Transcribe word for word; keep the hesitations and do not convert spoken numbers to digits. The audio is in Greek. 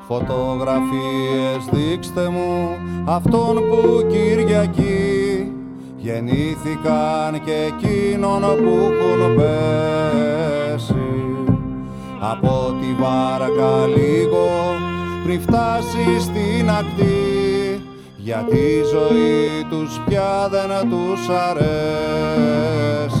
Φωτογραφίες δείξτε μου αυτόν που Κυριακή γεννήθηκαν και εκείνον που έχουν πέσει από τη βάρκα λίγο πριν φτάσει στην ακτή, γιατί η ζωή τους πια δεν τους αρέσει.